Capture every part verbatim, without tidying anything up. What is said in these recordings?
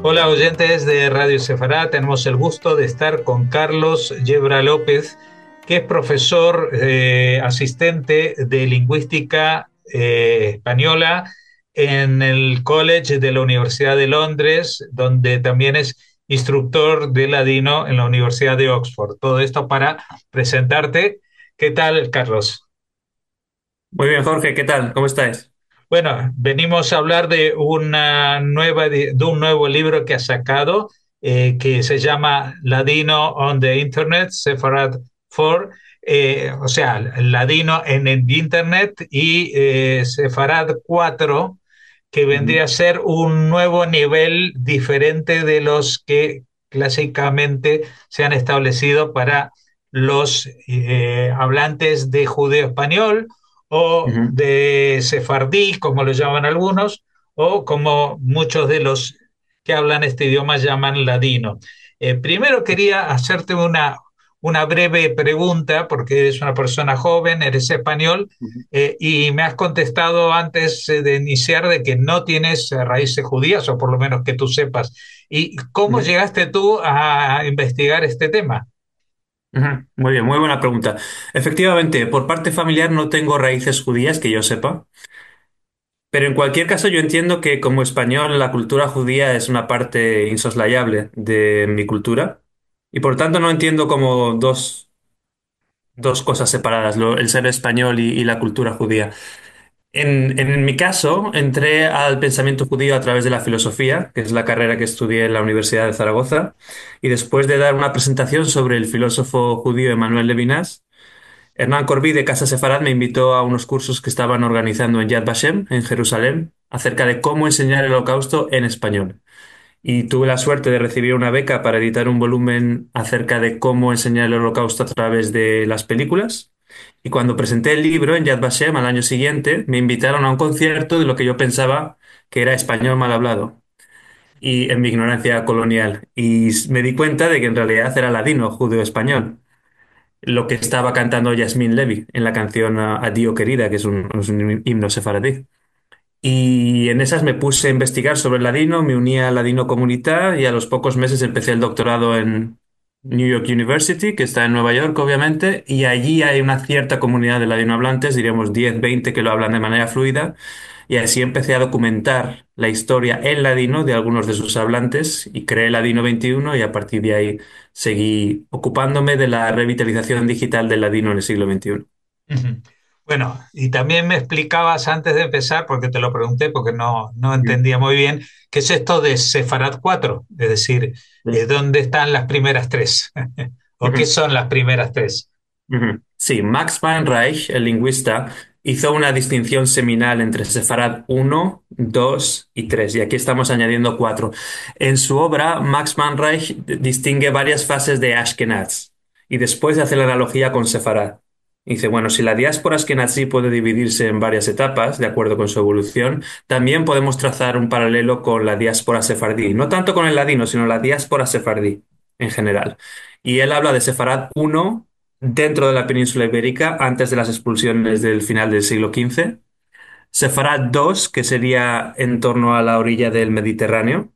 Hola oyentes de Radio Sefará, tenemos el gusto de estar con Carlos Yebra López, que es profesor eh, asistente de lingüística eh, española en el College de la Universidad de Londres, donde también es instructor de ladino en la Universidad de Oxford. Todo esto para presentarte. ¿Qué tal, Carlos? Muy bien, Jorge, ¿qué tal? ¿Cómo estáis? Bueno, venimos a hablar de una nueva, de un nuevo libro que ha sacado eh, que se llama Ladino on the Internet, Sefarad cuatro, eh, o sea, Ladino en el Internet y eh, Sefarad cuatro, que Ujú, vendría a ser un nuevo nivel diferente de los que clásicamente se han establecido para los eh, hablantes de judeo español o ujú. de sefardí, como lo llaman algunos, o como muchos de los que hablan este idioma llaman ladino. Eh, primero quería hacerte una, una breve pregunta, porque eres una persona joven, eres español, Ujú. eh, y me has contestado antes eh, de iniciar de que no tienes eh, raíces judías, o por lo menos que tú sepas. ¿Y cómo Ujú, llegaste tú a investigar este tema? ujú. Muy bien, muy buena pregunta. Efectivamente, por parte familiar no tengo raíces judías que yo sepa, pero en cualquier caso yo entiendo que como español la cultura judía es una parte insoslayable de mi cultura y por tanto no entiendo como dos, dos cosas separadas, lo- el ser español y, y la cultura judía. En, en mi caso, entré al pensamiento judío a través de la filosofía, que es la carrera que estudié en la Universidad de Zaragoza, y después de dar una presentación sobre el filósofo judío Emmanuel Levinas, Hernán Corbí de Casa Sefarad me invitó a unos cursos que estaban organizando en Yad Vashem, en Jerusalén, acerca de cómo enseñar el Holocausto en español. Y tuve la suerte de recibir una beca para editar un volumen acerca de cómo enseñar el Holocausto a través de las películas. Y cuando presenté el libro en Yad Vashem al año siguiente, me invitaron a un concierto de lo que yo pensaba que era español mal hablado y en mi ignorancia colonial. Y me di cuenta de que en realidad era ladino, judeo español, lo que estaba cantando Yasmín Levy en la canción ah, Addio querida, que es un, es un himno sefaradí. Y en esas me puse a investigar sobre el ladino, me uní al Ladino Comunità y a los pocos meses empecé el doctorado en New York University, que está en Nueva York, obviamente, y allí hay una cierta comunidad de ladinohablantes, diríamos diez, veinte que lo hablan de manera fluida, y así empecé a documentar la historia en ladino de algunos de sus hablantes y creé Ladino veintiuno y a partir de ahí seguí ocupándome de la revitalización digital del ladino en el siglo veintiuno. Ujú. Bueno, y también me explicabas antes de empezar, porque te lo pregunté porque no, no Ujú. entendía muy bien, ¿qué es esto de Sefarad cuatro? Es decir, eh, Sí. ¿dónde están las primeras tres? ¿O qué Ujú. son las primeras tres? Ujú. Sí, Max Van Reich, el lingüista, hizo una distinción seminal entre Sefarad uno, dos y tres, y aquí estamos añadiendo cuatro. En su obra, Max Van Reich distingue varias fases de Ashkenaz y después hace la analogía con Sefarad. Dice, bueno, si la diáspora Ashkenazí puede dividirse en varias etapas, de acuerdo con su evolución, también podemos trazar un paralelo con la diáspora sefardí, no tanto con el ladino, sino la diáspora sefardí en general. Y él habla de Sefarad uno dentro de la península ibérica antes de las expulsiones del final del siglo quince. Sefarad dos, que sería en torno a la orilla del Mediterráneo,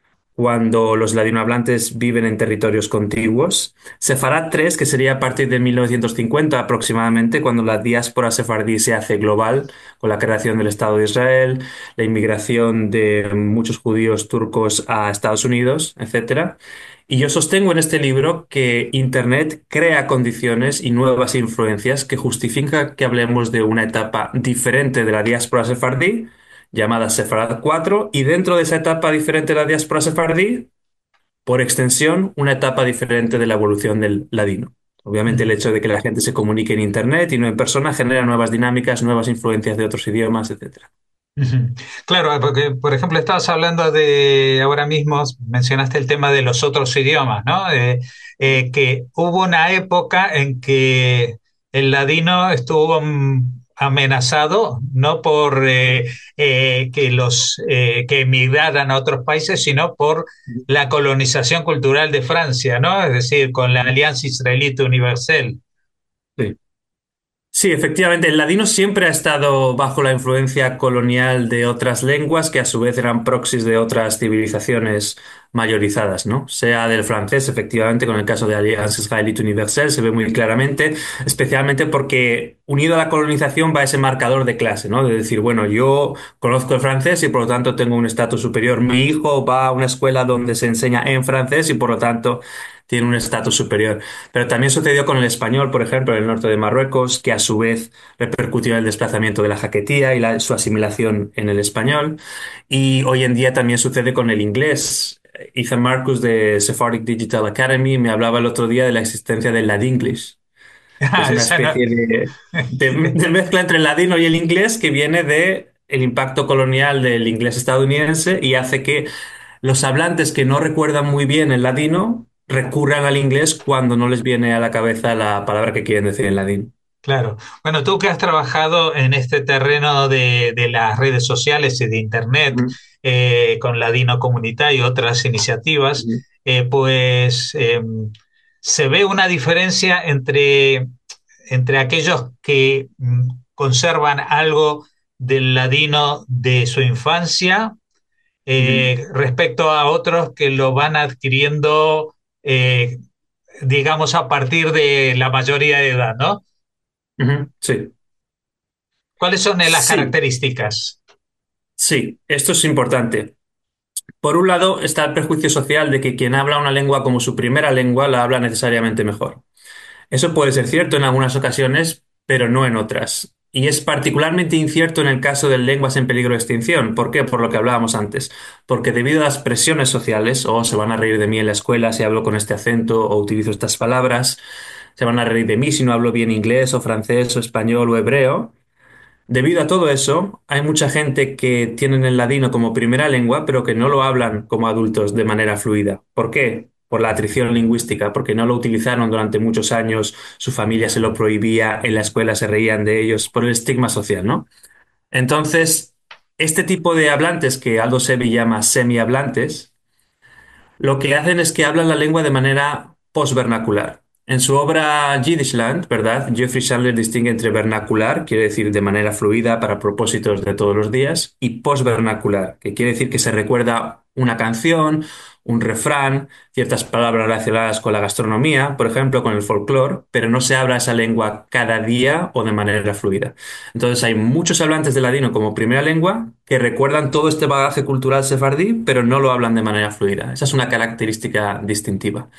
cuando los ladinohablantes viven en territorios contiguos. Sefarad tres, que sería a partir de mil novecientos cincuenta aproximadamente, cuando la diáspora sefardí se hace global, con la creación del Estado de Israel, la inmigración de muchos judíos turcos a Estados Unidos, etcétera. Y yo sostengo en este libro que Internet crea condiciones y nuevas influencias que justifican que hablemos de una etapa diferente de la diáspora sefardí, llamada Sefarad cuatro, y dentro de esa etapa diferente de la diáspora sefardí, por extensión, una etapa diferente de la evolución del ladino. Obviamente el Ujú. hecho de que la gente se comunique en Internet y no en persona genera nuevas dinámicas, nuevas influencias de otros idiomas, etcétera. Ujú. Claro, porque, por ejemplo, estabas hablando de, ahora mismo mencionaste el tema de los otros idiomas, ¿no? Eh, eh, que hubo una época en que el ladino estuvo mm, amenazado, no por eh, eh, que los eh, que emigraran a otros países, sino por la colonización cultural de Francia, ¿no? Es decir, con la Alianza Israelita Universal. Sí. Sí, efectivamente, el ladino siempre ha estado bajo la influencia colonial de otras lenguas que a su vez eran proxies de otras civilizaciones mayorizadas, ¿no? Sea del francés, efectivamente, con el caso de Alliance Israélite Universelle se ve muy claramente, especialmente porque unido a la colonización va ese marcador de clase, ¿no? De decir, bueno, yo conozco el francés y por lo tanto tengo un estatus superior. Mi hijo va a una escuela donde se enseña en francés y por lo tanto tiene un estatus superior. Pero también sucedió con el español, por ejemplo, en el norte de Marruecos, que a su vez repercutió en el desplazamiento de la jaquetía y la- su asimilación en el español. Y hoy en día también sucede con el inglés. Ethan Marcus de Sephardic Digital Academy me hablaba el otro día de la existencia del Ladinglish, que es Ah, una esa no. especie de, de- de mezcla entre el ladino y el inglés que viene de el impacto colonial del inglés estadounidense y hace que los hablantes que no recuerdan muy bien el ladino recurran al inglés cuando no les viene a la cabeza la palabra que quieren decir en ladino. Claro. Bueno, tú que has trabajado en este terreno de, de las redes sociales y de Internet, Ujú, eh, con Ladino Comunidad y otras iniciativas, ujú, eh, pues eh, se ve una diferencia entre, entre aquellos que mm, conservan algo del ladino de su infancia, ujú, eh, respecto a otros que lo van adquiriendo, eh, digamos, a partir de la mayoría de edad, ¿no? ujú. Sí, ¿Cuáles son eh, las sí, características? sí, esto es importante. Por un lado está el prejuicio social de que quien habla una lengua como su primera lengua la habla necesariamente mejor. Eso puede ser cierto en algunas ocasiones, pero no en otras. Y es particularmente incierto en el caso de lenguas en peligro de extinción. ¿Por qué? Por lo que hablábamos antes. Porque debido a las presiones sociales, o se van a reír de mí en la escuela si hablo con este acento o utilizo estas palabras, se van a reír de mí si no hablo bien inglés o francés o español o hebreo. Debido a todo eso, hay mucha gente que tienen el ladino como primera lengua, pero que no lo hablan como adultos de manera fluida. ¿Por qué? Por la atrición lingüística, porque no lo utilizaron durante muchos años, su familia se lo prohibía, en la escuela se reían de ellos, por el estigma social, ¿no? Entonces, este tipo de hablantes que Aldo Sevi llama semi-hablantes, lo que hacen es que hablan la lengua de manera posvernacular. En su obra Jiddishland, ¿verdad? Geoffrey Chandler distingue entre vernacular, quiere decir de manera fluida para propósitos de todos los días, y posvernacular, que quiere decir que se recuerda una canción, un refrán, ciertas palabras relacionadas con la gastronomía, por ejemplo, con el folclore, pero no se habla esa lengua cada día o de manera fluida. Entonces hay muchos hablantes de ladino como primera lengua que recuerdan todo este bagaje cultural sefardí, pero no lo hablan de manera fluida. Esa es una característica distintiva.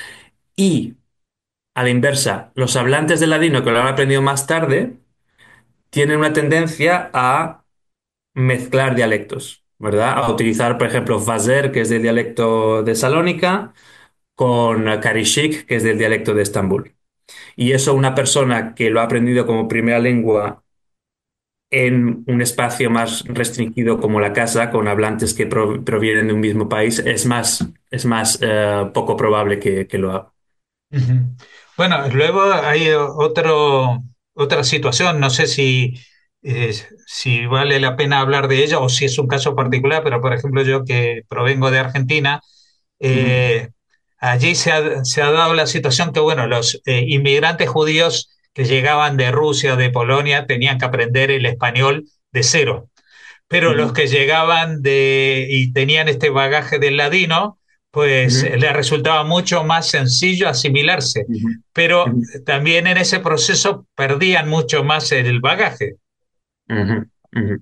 Y a la inversa, los hablantes de ladino que lo han aprendido más tarde tienen una tendencia a mezclar dialectos, ¿verdad? A utilizar, por ejemplo, Vazer, que es del dialecto de Salónica, con Karishik, que es del dialecto de Estambul. Y eso una persona que lo ha aprendido como primera lengua en un espacio más restringido como la casa, con hablantes que pro- provienen de un mismo país, es más, es más eh, poco probable que, que lo haga. Ujú. Bueno, luego hay otro, otra situación, no sé si, eh, si vale la pena hablar de ella o si es un caso Ujú, particular, pero por ejemplo yo que provengo de Argentina, ujú, eh, allí se ha, se ha dado la situación que, bueno, los eh, inmigrantes judíos que llegaban de Rusia, de Polonia, tenían que aprender el español de cero, pero los ujú, que llegaban de y tenían este bagaje del ladino, pues ujú, eh, les resultaba mucho más sencillo asimilarse, ujú, pero ujú, también en ese proceso perdían mucho más el bagaje. ujú, ujú.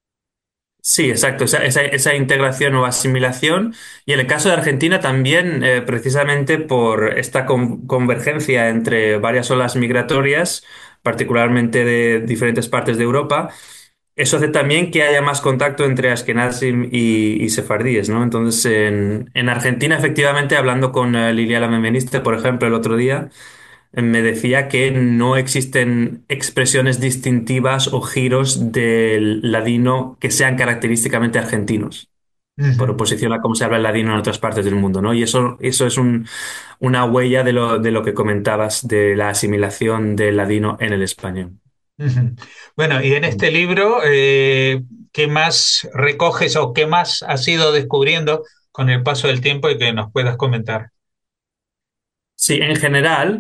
Sí, exacto, esa, esa- esa integración o asimilación. Y en el caso de Argentina también, eh, precisamente por esta con- convergencia entre varias olas migratorias, particularmente de diferentes partes de Europa, eso hace también que haya más contacto entre Ashkenazim y, y sefardíes, ¿no? Entonces, en, en Argentina, efectivamente, hablando con eh, Liliana Memeniste, por ejemplo, el otro día, eh, me decía que no existen expresiones distintivas o giros del ladino que sean característicamente argentinos, por Ujú, oposición a cómo se habla el ladino en otras partes del mundo, ¿no? Y eso, eso es un- una huella de lo, de lo que comentabas, de la asimilación del ladino en el español. ujú. Bueno, y en este libro, eh, ¿qué más recoges o qué más has ido descubriendo con el paso del tiempo y que nos puedas comentar? Sí, en general.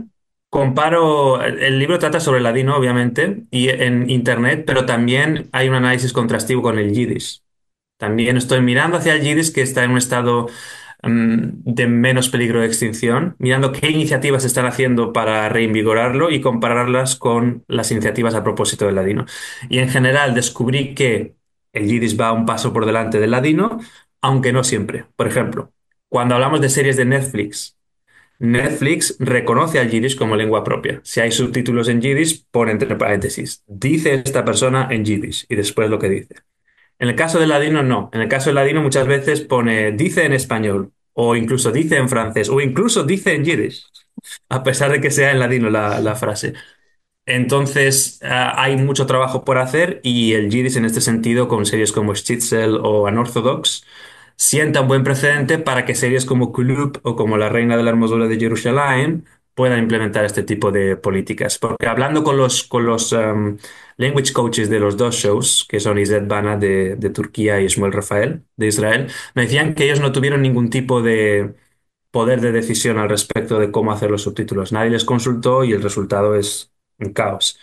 Comparo, el el libro trata sobre el ladino, obviamente, y en internet, pero también hay un análisis contrastivo con el yiddish. También estoy mirando hacia el yiddish, que está en un estado mm, de menos peligro de extinción, mirando qué iniciativas se están haciendo para reinvigorarlo y compararlas con las iniciativas a propósito del ladino. Y en general descubrí que el yiddish va un paso por delante del ladino, aunque no siempre. Por ejemplo, cuando hablamos de series de Netflix, Netflix reconoce al yiddish como lengua propia. Si hay subtítulos en yiddish, pone entre paréntesis, dice esta persona en yiddish y después lo que dice. En el caso del ladino, no. En el caso del ladino muchas veces pone dice en español, o incluso dice en francés, o incluso dice en yiddish, a pesar de que sea en ladino la, la frase. Entonces, ah, hay mucho trabajo por hacer y el Yiddish en este sentido, con series como Shtisel o Unorthodox, sienta un buen precedente para que series como Kulub o como La Reina de la Hermosura de Jerusalén puedan implementar este tipo de políticas. Porque hablando con los, con los um, language coaches de los dos shows, que son Izet Bana de, de Turquía y Shmuel Rafael de Israel, me decían que ellos no tuvieron ningún tipo de poder de decisión al respecto de cómo hacer los subtítulos. Nadie les consultó y el resultado es un caos.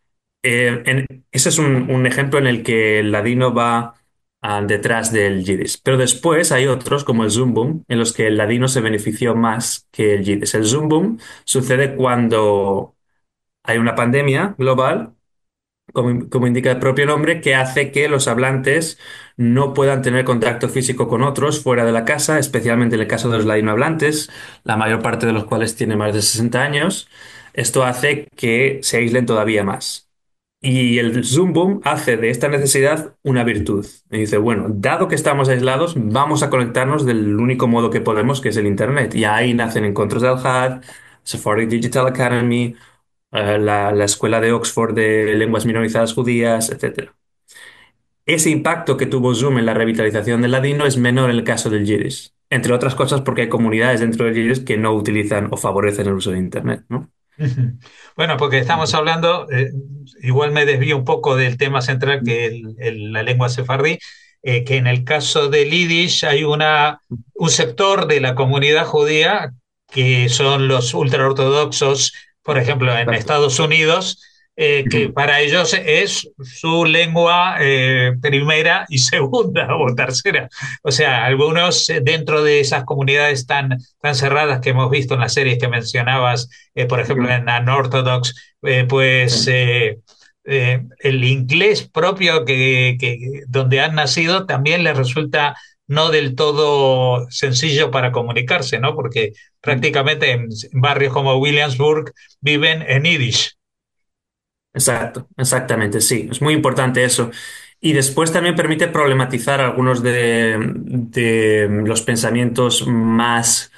Eh, en- ese es un, un ejemplo en el que el ladino va ah, detrás del yiddish. Pero después hay otros, como el zumbum, en los que el ladino se benefició más que el yiddish. El zumbum sucede cuando hay una pandemia global, como, como indica el propio nombre, que hace que los hablantes no puedan tener contacto físico con otros fuera de la casa, especialmente en el caso de los ladinohablantes, la mayor parte de los cuales tiene más de sesenta años. Esto hace que se aíslen todavía más. Y el Zoom Boom hace de esta necesidad una virtud. Y dice, bueno, dado que estamos aislados, vamos a conectarnos del único modo que podemos, que es el Internet. Y ahí nacen Encuentros de Al-Had, Sephardic Digital Academy, eh, la, la Escuela de Oxford de Lenguas Minorizadas Judías, etcétera. Ese impacto que tuvo Zoom en la revitalización del ladino es menor en el caso del Yiddish. Entre otras cosas porque hay comunidades dentro del Yiddish que no utilizan o favorecen el uso de Internet, ¿no? Ujú. Bueno, porque estamos hablando, eh, igual me desvío un poco del tema central que es el- el- la lengua sefardí, eh, que en el caso del Yiddish hay una, un sector de la comunidad judía que son los ultraortodoxos, por ejemplo, en Exacto. Estados Unidos, eh, que Ujú. para ellos es su lengua eh, primera y segunda o tercera. O sea, algunos eh, dentro de esas comunidades tan, tan cerradas que hemos visto en las series que mencionabas, eh, por ejemplo, Ujú. en Unorthodox, eh, pues Sí. eh, eh, el inglés propio que, que- donde han nacido también les resulta no del todo sencillo para comunicarse, ¿no? Porque prácticamente en barrios como Williamsburg viven en Yiddish. Exacto, exactamente, sí, es muy importante eso. Y después también permite problematizar algunos de, de los pensamientos más,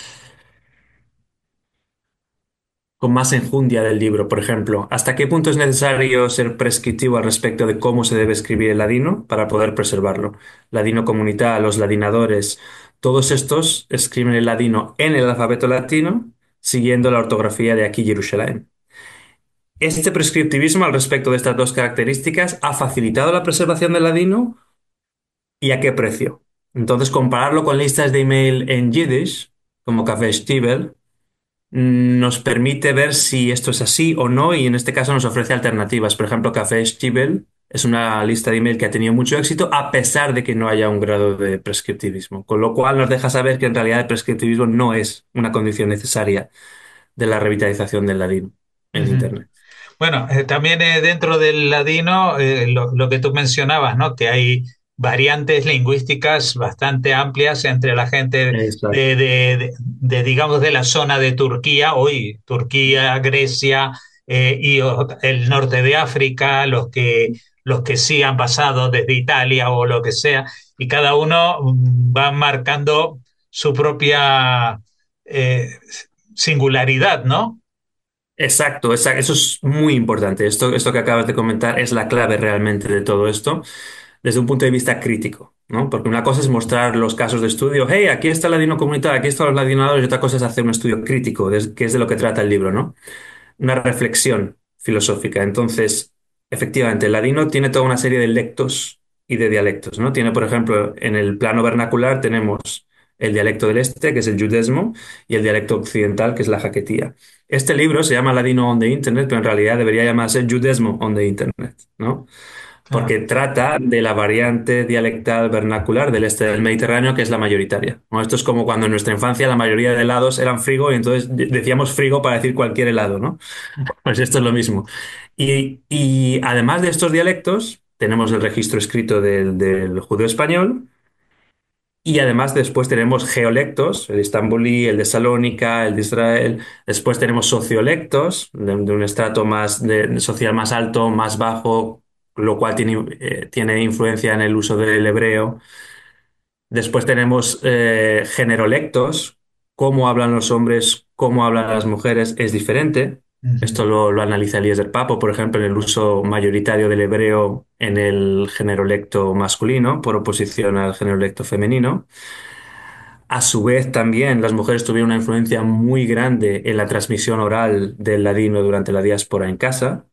con más enjundia del libro. Por ejemplo, ¿hasta qué punto es necesario ser prescriptivo al respecto de cómo se debe escribir el ladino para poder preservarlo? Ladino comunidad, los ladinadores, todos estos escriben el ladino en el alfabeto latino, siguiendo la ortografía de aquí Jerusalén. Este prescriptivismo al respecto de estas dos características ha facilitado la preservación del ladino y a qué precio. Entonces, compararlo con listas de email en Yiddish, como Café Stiebel, mm, nos permite ver si esto es así o no y en este caso nos ofrece alternativas. Por ejemplo, Café Stiebel es una lista de email que ha tenido mucho éxito a pesar de que no haya un grado de prescriptivismo, con lo cual nos deja saber que en realidad el prescriptivismo no es una condición necesaria de la revitalización del ladino en Ujú. Internet. Bueno, eh, también eh, dentro del ladino, eh, lo, lo que tú mencionabas, ¿no? Que hay variantes lingüísticas bastante amplias entre la gente Exacto. de, de- de- de, digamos, de la zona de Turquía, hoy Turquía, Grecia eh, y o- el norte de África, los que, los que sí han pasado desde Italia o lo que sea, y cada uno mm, va marcando su propia eh, singularidad, ¿no? Exacto, exacto. Eso es muy importante. Esto, esto que acabas de comentar es la clave realmente de todo esto, desde un punto de vista crítico, ¿no? Porque una cosa es mostrar los casos de estudio, hey, aquí está el ladino comunitario, aquí están los ladinadores, y otra cosa es hacer un estudio crítico, des- que es de lo que trata el libro, ¿no? Una reflexión filosófica. Entonces, efectivamente, el ladino tiene toda una serie de lectos y de dialectos, ¿no? Tiene, por ejemplo, en el plano vernacular tenemos el dialecto del este, que es el yudesmo, y el dialecto occidental, que es la jaquetía. Este libro se llama Ladino on the Internet, pero en realidad debería llamarse Judesmo on the Internet, ¿no? Porque Claro. trata de la variante dialectal vernacular del este del Mediterráneo, que es la mayoritaria, ¿no? Esto es como cuando en nuestra infancia la mayoría de helados eran frigo y entonces de- decíamos frigo para decir cualquier helado, ¿no? Pues esto es lo mismo. Y, y además de estos dialectos, tenemos el registro escrito del, del judeo español y además después tenemos geolectos, el istambulí, el de Salónica, el de Israel. Después tenemos sociolectos, de, de un estrato más de- social más alto, más bajo, lo cual tiene, eh, tiene influencia en el uso del hebreo. Después tenemos eh, generolectos, cómo hablan los hombres, cómo hablan las mujeres es diferente. Ujú. Esto lo, lo analiza Eliezer Papo, por ejemplo, en el uso mayoritario del hebreo en el generolecto masculino, por oposición al generolecto femenino. A su vez, también las mujeres tuvieron una influencia muy grande en la transmisión oral del ladino durante la diáspora en casa.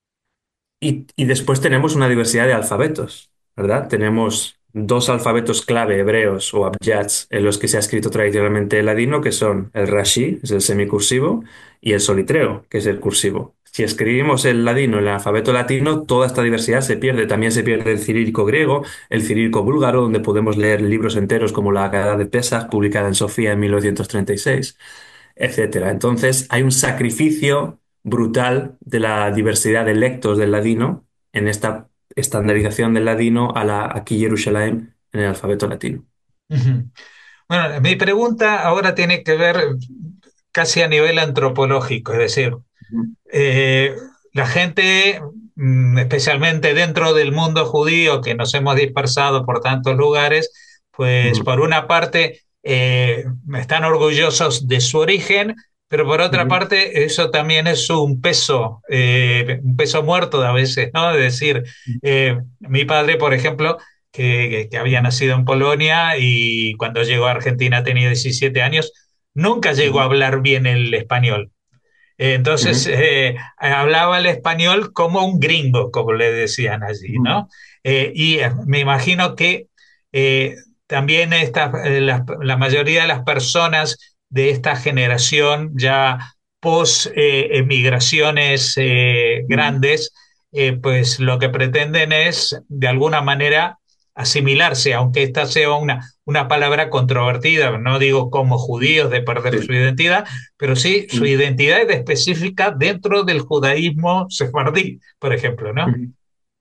Y, y después tenemos una diversidad de alfabetos, ¿verdad? Tenemos dos alfabetos clave hebreos o abjads en los que se ha escrito tradicionalmente el ladino, que son el Rashi, es el semicursivo, y el solitreo, que es el cursivo. Si escribimos el ladino en el alfabeto latino, toda esta diversidad se pierde. También se pierde el cirílico griego, el cirílico búlgaro, donde podemos leer libros enteros como la Haggadah de Pesach, publicada en Sofía en mil novecientos treinta y seis, etcétera. Entonces, hay un sacrificio brutal de la diversidad de lectos del ladino en esta estandarización del ladino a la aquí Jerusalén en el alfabeto latino. Ujú. Bueno, mi pregunta ahora tiene que ver casi a nivel antropológico, es decir, Ujú. eh, la gente, mm, especialmente dentro del mundo judío, que nos hemos dispersado por tantos lugares, pues Ujú. por una parte eh, están orgullosos de su origen, pero por otra Ujú. parte eso también es un peso, eh, un peso muerto a veces, ¿no? Es decir, eh, mi padre, por ejemplo, que, que había nacido en Polonia y cuando llegó a Argentina tenía diecisiete años, nunca llegó a Ujú. hablar bien el español. Eh, Entonces, Ujú. eh, hablaba el español como un gringo, como le decían allí, Ujú. ¿no? Eh, y eh, me imagino que eh, también esta, eh, la, la mayoría de las personas de esta generación ya post eh, emigraciones eh, Ujú. grandes, eh, pues lo que pretenden es de alguna manera asimilarse, aunque esta sea una, una palabra controvertida, no digo como judíos de perder su Sí. identidad, pero sí su Ujú. identidad es específica dentro del judaísmo sefardí, por ejemplo, ¿no? Ujú.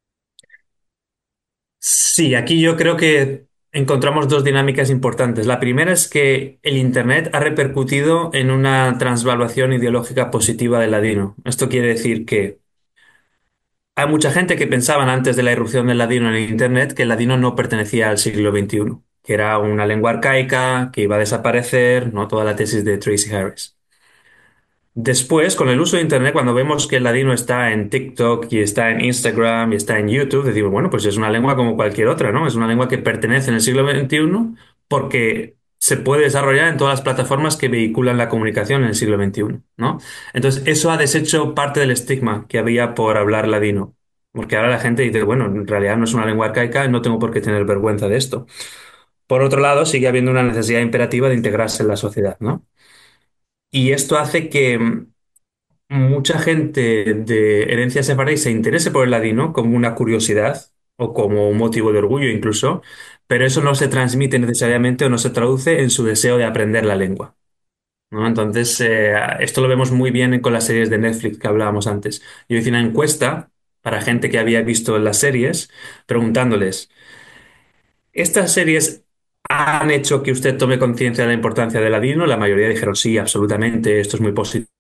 Sí, aquí yo creo que encontramos dos dinámicas importantes. La primera es que el Internet ha repercutido en una transvaluación ideológica positiva del ladino. Esto quiere decir que hay mucha gente que pensaban antes de la irrupción del ladino en Internet que el ladino no pertenecía al siglo veintiuno, que era una lengua arcaica, que iba a desaparecer, no toda la tesis de Tracy Harris. Después, con el uso de Internet, cuando vemos que el ladino está en TikTok y está en Instagram y está en YouTube, decimos, bueno, pues es una lengua como cualquier otra, ¿no? Es una lengua que pertenece en el siglo veintiuno porque se puede desarrollar en todas las plataformas que vehiculan la comunicación en el siglo veintiuno, ¿no? Entonces, eso ha deshecho parte del estigma que había por hablar ladino. Porque ahora la gente dice, bueno, en realidad no es una lengua arcaica y no tengo por qué tener vergüenza de esto. Por otro lado, sigue habiendo una necesidad imperativa de integrarse en la sociedad, ¿no? Y esto hace que mucha gente de herencia sefardí se interese por el ladino como una curiosidad o como un motivo de orgullo incluso, pero eso no se transmite necesariamente o no se traduce en su deseo de aprender la lengua, ¿no? Entonces, eh, esto lo vemos muy bien con las series de Netflix que hablábamos antes. Yo hice una encuesta para gente que había visto las series, preguntándoles, ¿estas series han hecho que usted tome conciencia de la importancia del ladino? La mayoría dijeron sí, absolutamente, esto es muy positivo.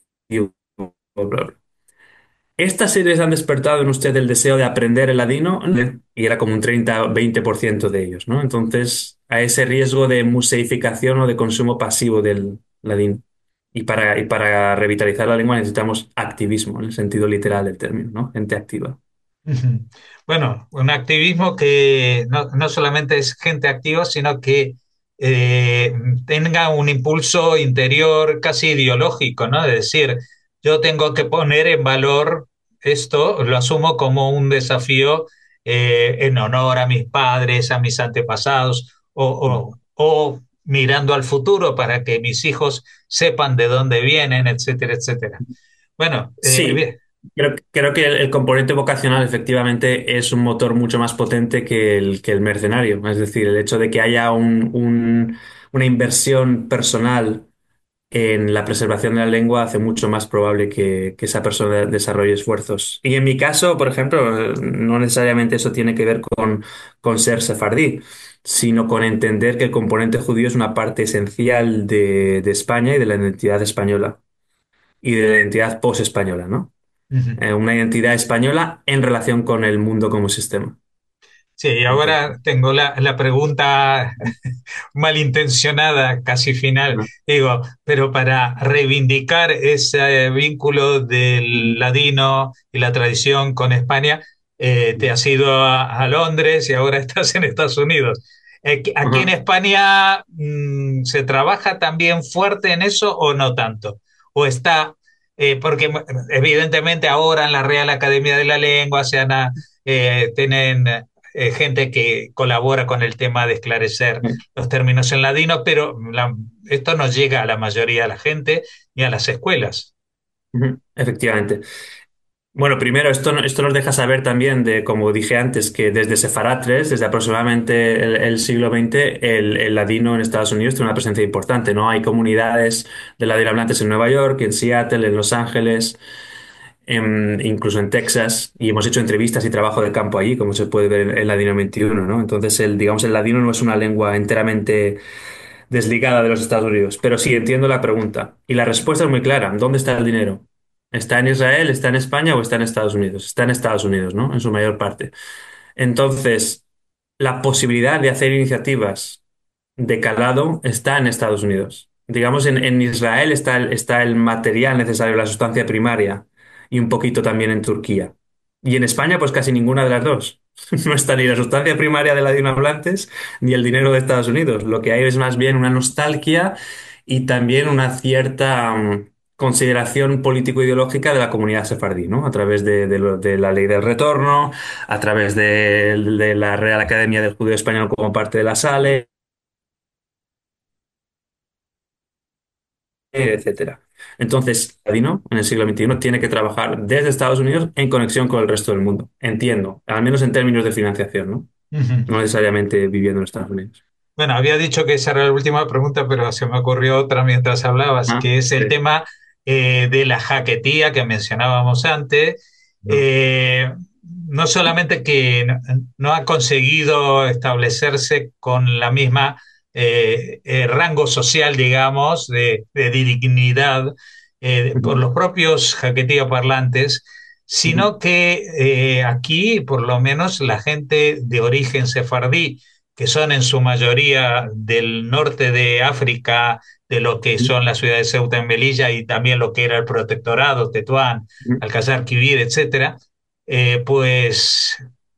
Bla, bla. ¿Estas series han despertado en usted el deseo de aprender el ladino? Y era como un treinta veinte por ciento de ellos, ¿no? Entonces, a ese riesgo de museificación o de consumo pasivo del ladino. Y para, y para revitalizar la lengua necesitamos activismo, en el sentido literal del término, ¿no? Gente activa. Ujú. Bueno, un activismo que no, no solamente es gente activa, sino que eh, tenga un impulso interior casi ideológico, ¿no? Es decir, yo tengo que poner en valor esto, lo asumo como un desafío eh, en honor a mis padres, a mis antepasados, o, o- o mirando al futuro para que mis hijos sepan de dónde vienen, etcétera, etcétera. Bueno, eh, Sí, bien. creo, creo que el, el componente vocacional efectivamente es un motor mucho más potente que el, que el mercenario. Es decir, el hecho de que haya un- un- una inversión personal en la preservación de la lengua hace mucho más probable que, que esa persona desarrolle esfuerzos. Y en mi caso, por ejemplo, no necesariamente eso tiene que ver con, con ser sefardí, sino con entender que el componente judío es una parte esencial de, de España y de la identidad española y de la identidad post-española, ¿no? Ujú. Eh, una identidad española en relación con el mundo como sistema. Sí, y Entonces, ahora tengo la, la pregunta malintencionada, casi final. ajá, Digo, pero para reivindicar ese vínculo del ujú, ladino y la tradición con España, eh, te has ido a, a Londres y ahora estás en Estados Unidos. Eh, ¿Aquí en ajá, España mm, se trabaja también fuerte en eso o no tanto? ¿O está, eh, porque mm, evidentemente ahora en la Real Academia de la Lengua se han, ah, eh, tienen eh, gente que colabora con el tema de esclarecer los términos en ladino, pero la- esto no llega a la mayoría de la gente ni a las escuelas. ujú, efectivamente. Bueno, primero, esto, no- esto nos deja saber también de, como dije antes, que desde Sefarad tres, desde aproximadamente el, el siglo veinte, el, el ladino en Estados Unidos tiene una presencia importante, ¿no? Hay comunidades de ladinohablantes en Nueva York, en Seattle, en Los Ángeles, en- incluso en Texas, y hemos hecho entrevistas y trabajo de campo allí, como se puede ver en el ladino veintiuno, ¿no? Entonces, el, digamos, el ladino no es una lengua enteramente desligada de los Estados Unidos. Pero sí, entiendo la pregunta. Y la respuesta es muy clara. ¿Dónde está el dinero? ¿Está en Israel, está en España o está en Estados Unidos? Está en Estados Unidos, ¿no? En su mayor parte. Entonces, la posibilidad de hacer iniciativas de calado está en Estados Unidos. Digamos, en, en Israel está el, está el material necesario, la sustancia primaria, y un poquito también en Turquía. Y en España, pues casi ninguna de las dos. No está ni la sustancia primaria de la hablantes ni el dinero de Estados Unidos. Lo que hay es más bien una nostalgia y también una cierta mm, consideración político-ideológica de la comunidad sefardí, ¿no? A través de, de lo- de la ley del retorno, a través de, de la Real Academia del Judío Español como parte de la SALE, etcétera. Entonces, Ladino en el siglo veintiuno tiene que trabajar desde Estados Unidos en conexión con el resto del mundo. Entiendo, al menos en términos de financiación, ¿no? Ujú. No necesariamente viviendo en Estados Unidos. Bueno, había dicho que esa era la última pregunta, pero se me ocurrió otra mientras hablabas, Ah, que es el sí. tema eh, de la jaquetía que mencionábamos antes. No. Eh, no solamente que no, no ha conseguido establecerse con la misma eh, eh, rango social, digamos, de, de dignidad eh, por Ujú, los propios jaquetía parlantes, ujú, sino que eh, aquí, por lo menos, la gente de origen sefardí, que son en su mayoría del norte de África, de lo que ujú, son las ciudades de Ceuta y Melilla y también lo que era el protectorado, Tetuán, ujú. Alcázar Quibir, etcétera, eh, pues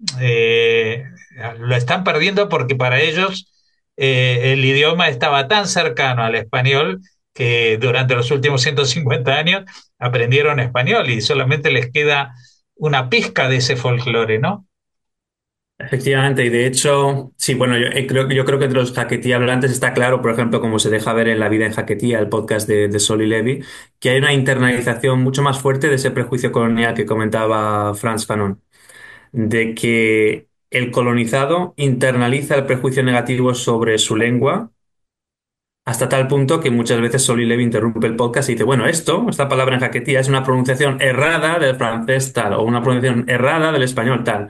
eh, lo están perdiendo porque para ellos eh, el idioma estaba tan cercano al español que durante los últimos ciento cincuenta años aprendieron español y solamente les queda una pizca de ese folclore, ¿no? Efectivamente, y de hecho, sí, bueno, yo, eh, creo, yo creo que entre los jaquetí hablantes está claro, por ejemplo, como se deja ver en La vida en Jaquetía, el podcast de, de Sol y Levi, que hay una internalización mucho más fuerte de ese prejuicio colonial que comentaba Frantz Fanon, de que el colonizado internaliza el prejuicio negativo sobre su lengua hasta tal punto que muchas veces Sol y Levi interrumpe el podcast y dice, bueno, esto, esta palabra en jaquetía es una pronunciación errada del francés tal o una pronunciación errada del español tal.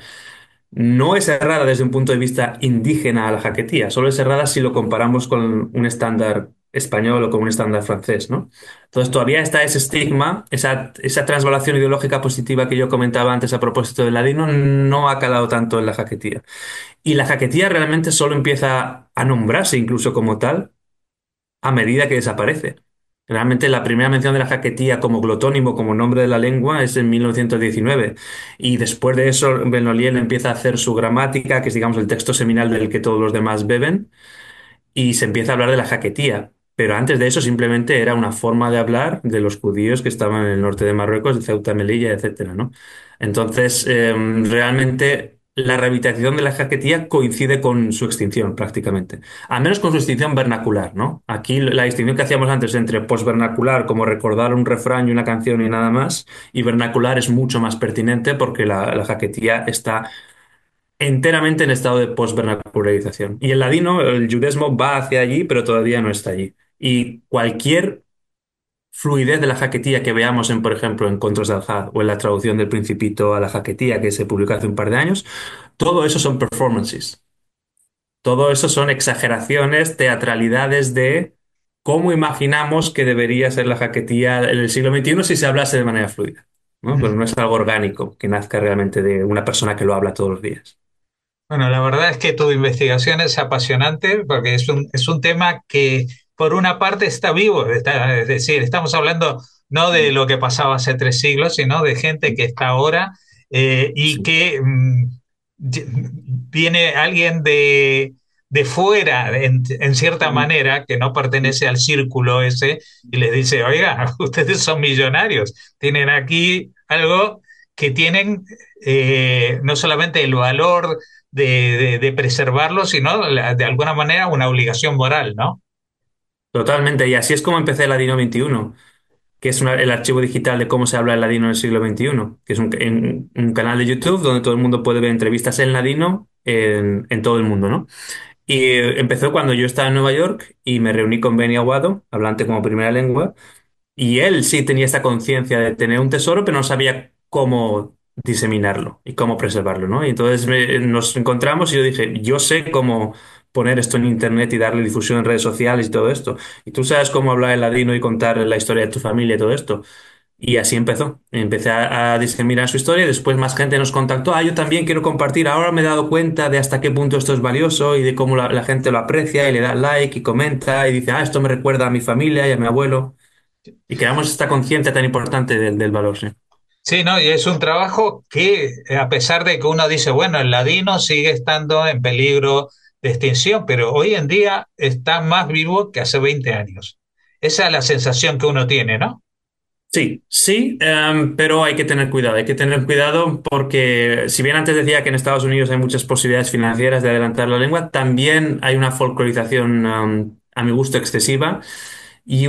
No es errada desde un punto de vista indígena a la jaquetía, solo es errada si lo comparamos con un estándar español o con un estándar francés, ¿no? Entonces todavía está ese estigma, esa, esa transvalación ideológica positiva que yo comentaba antes a propósito del ladino, no ha calado tanto en la jaquetía. Y la jaquetía realmente solo empieza a nombrarse incluso como tal a medida que desaparece. Realmente la primera mención de la jaquetía como glotónimo, como nombre de la lengua, es en mil novecientos diecinueve. Y después de eso, Benoliel empieza a hacer su gramática, que es, digamos, el texto seminal del que todos los demás beben, y se empieza a hablar de la jaquetía. Pero antes de eso simplemente era una forma de hablar de los judíos que estaban en el norte de Marruecos, de Ceuta, Melilla, etcétera, ¿no? Entonces, eh, realmente la revitalización de la jaquetía coincide con su extinción prácticamente. Al menos con su extinción vernacular, ¿no? Aquí la distinción que hacíamos antes entre posvernacular, como recordar un refrán y una canción y nada más, y vernacular es mucho más pertinente porque la, la jaquetía está enteramente en estado de posvernacularización. Y el ladino, el yudesmo, va hacia allí, pero todavía no está allí. Y cualquier fluidez de la jaquetía que veamos en, por ejemplo, en Contos de Al-Had o en la traducción del Principito a la jaquetía que se publicó hace un par de años, todo eso son performances. Todo eso son exageraciones, teatralidades de cómo imaginamos que debería ser la jaquetía en el siglo veintiuno si se hablase de manera fluida, ¿no? Pero no es algo orgánico que nazca realmente de una persona que lo habla todos los días. Bueno, la verdad es que tu investigación es apasionante porque es un, es un tema que por una parte está vivo, está- es decir, estamos hablando no de lo que pasaba hace tres siglos, sino de gente que está ahora eh, y Sí. que mm, y- viene alguien de, de fuera, en, en cierta manera, que no pertenece al círculo ese, y les dice, oiga, ustedes son millonarios, tienen aquí algo que tienen eh, no solamente el valor de, de, de preservarlo, sino la- de alguna manera una obligación moral, ¿no? Totalmente, y así es como empecé Ladino veintiuno, que es una- el archivo digital de cómo se habla el ladino en el siglo veintiuno, que es un, en- un canal de YouTube donde todo el mundo puede ver entrevistas en ladino en, en todo el mundo, ¿no? Y eh, empezó cuando yo estaba en Nueva York y me reuní con Benny Aguado, hablante como primera lengua, y él sí tenía esta conciencia de tener un tesoro, pero no sabía cómo diseminarlo y cómo preservarlo, ¿no? Y entonces me- nos encontramos y yo dije, yo sé cómo poner esto en internet y darle difusión en redes sociales y todo esto. Y tú sabes cómo hablar el ladino y contar la historia de tu familia y todo esto. Y así empezó. Empecé a, a diseminar su historia y después más gente nos contactó. Ah, yo también quiero compartir. Ahora me he dado cuenta de hasta qué punto esto es valioso y de cómo la, la gente lo aprecia y le da like y comenta y dice, ah, esto me recuerda a mi familia y a mi abuelo. Y creamos esta conciencia tan importante del, del valor, sí. Sí, ¿no? Y es un trabajo que, eh, a pesar de que uno dice, bueno, el ladino sigue estando en peligro de extinción, pero hoy en día está más vivo que hace veinte años. Esa es la sensación que uno tiene, ¿no? Sí, sí, em, pero hay que tener cuidado. Hay que tener cuidado porque, si bien antes decía que en Estados Unidos hay muchas posibilidades financieras de adelantar la lengua, también hay una folclorización, em, a mi gusto, excesiva y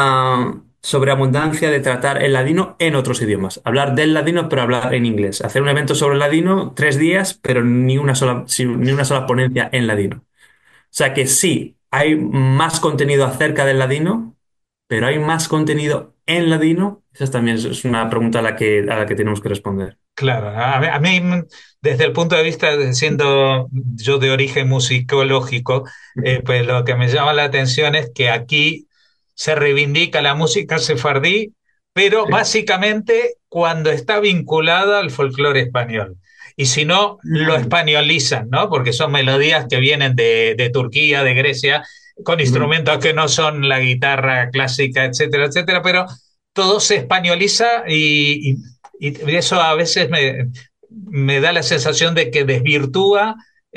una sobreabundancia de tratar el ladino en otros idiomas. Hablar del ladino, pero hablar en inglés. Hacer un evento sobre el ladino, tres días, pero ni una sola, sin- ni una sola ponencia en ladino. O sea que sí, hay más contenido acerca del ladino, pero hay más contenido en ladino. Esa también es es una pregunta a la que, a la que tenemos que responder. Claro, a mí, a mí, mm, desde el punto de vista de siendo yo de origen musicológico, eh, pues lo que me llama la atención es que aquí se reivindica la música sefardí, pero Sí. básicamente cuando está vinculada al folclore español. Y si no, lo Mm. españolizan, ¿no? Porque son melodías que vienen de, de Turquía, de Grecia, con Ujú. instrumentos que no son la guitarra clásica, etcétera, etcétera, pero todo se españoliza y, y y eso a veces me, me da la sensación de que desvirtúa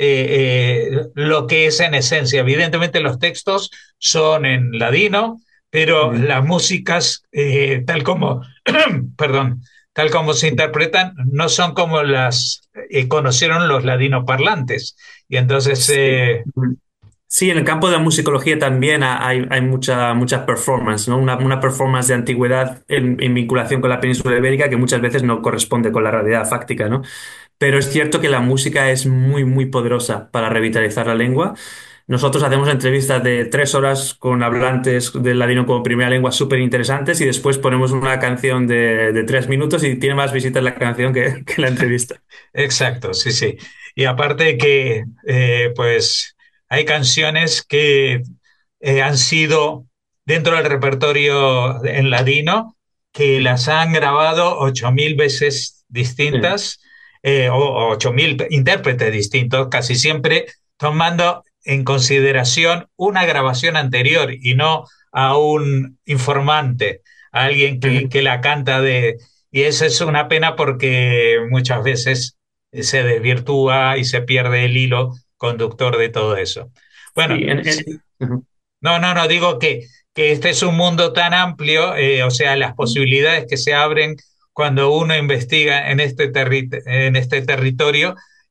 eh, eh, lo que es en esencia. Evidentemente los textos son en ladino, pero Ujú. las músicas, eh, tal como, perdón, tal como se interpretan, no son como las eh, conocieron los ladinoparlantes. Y entonces, Sí. eh, Ujú. Sí, en el campo de la musicología también ha- hay, hay mucha, mucha performance, ¿no? Una, una performance de antigüedad en, en vinculación con la península ibérica que muchas veces no corresponde con la realidad fáctica, ¿no? Pero es cierto que la música es muy, muy poderosa para revitalizar la lengua. Nosotros hacemos entrevistas de tres horas con hablantes del ladino como primera lengua súper interesantes y después ponemos una canción de, de tres minutos y tiene más visitas la canción que, que la entrevista. exacto, sí, sí. Y aparte que, eh, pues, hay canciones que eh, han sido dentro del repertorio en ladino, que las han grabado ocho mil veces Sí. distintas, eh, o ocho mil intérpretes distintos, casi siempre tomando en consideración una grabación anterior y no a un informante, a alguien que, Ujú. que la canta de... Y eso es una pena porque muchas veces se desvirtúa y se pierde el hilo conductor de todo eso. Bueno, Sí, en- sí, en- ujú. no, no, no, digo que, que este es un mundo tan amplio, eh, o sea, las posibilidades que se abren cuando uno investiga en este, terri en este territorio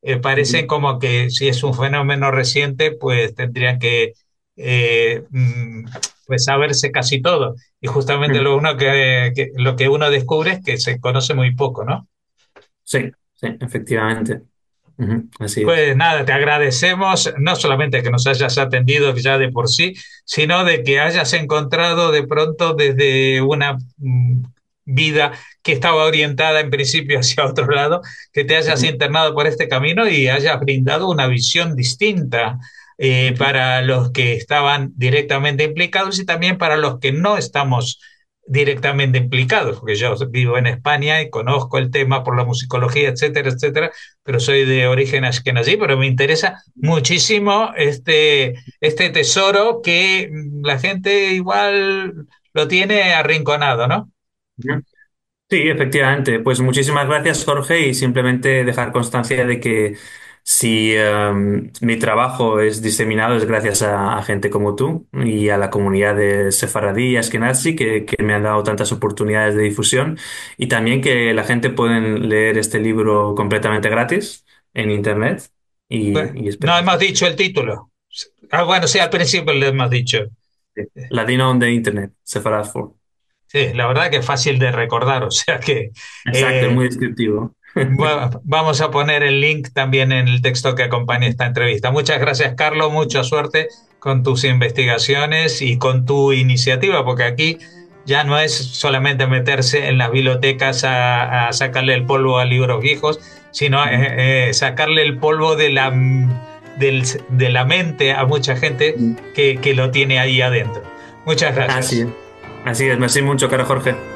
eh, parecen Ujú. como que si es un fenómeno reciente, pues tendrían que eh, mm, pues saberse casi todo. Y justamente Ujú. lo, uno que, que- lo que uno descubre es que se conoce muy poco, ¿no? Sí, sí, efectivamente. Ujú, así es. Pues nada, te agradecemos no solamente que nos hayas atendido ya de por sí, sino de que hayas encontrado de pronto desde una mm, vida que estaba orientada en principio hacia otro lado, que te hayas Ujú, internado por este camino y hayas brindado una visión distinta eh, ujú, para los que estaban directamente implicados y también para los que no estamos directamente implicados, porque yo vivo en España y conozco el tema por la musicología, etcétera, etcétera, pero soy de origen ashkenazí, pero me interesa muchísimo este, este tesoro que la gente igual lo tiene arrinconado, ¿no? ujú. Sí, efectivamente. Pues muchísimas gracias, Jorge, y simplemente dejar constancia de que si em, mi trabajo es diseminado es gracias a, a gente como tú y a la comunidad de Sefaradí y Ashkenazi que, que me han dado tantas oportunidades de difusión y también que la gente puede leer este libro completamente gratis en internet Bueno, y, y no espero. hemos dicho el título. Ah, bueno, sí, al principio le hemos dicho. Latino on the Internet, Sefarad cuatro. Sí, la verdad que es fácil de recordar, o sea que Exacto, es eh, muy descriptivo. va- vamos a poner el link también en el texto que acompaña esta entrevista. Muchas gracias, Carlos, mucha suerte con tus investigaciones y con tu iniciativa, porque aquí ya no es solamente meterse en las bibliotecas a, a sacarle el polvo a libros viejos, sino eh, eh, sacarle el polvo de la, del- de la mente a mucha gente que, que lo tiene ahí adentro. Muchas Así gracias. es. Así es. Merci mucho, caro Jorge.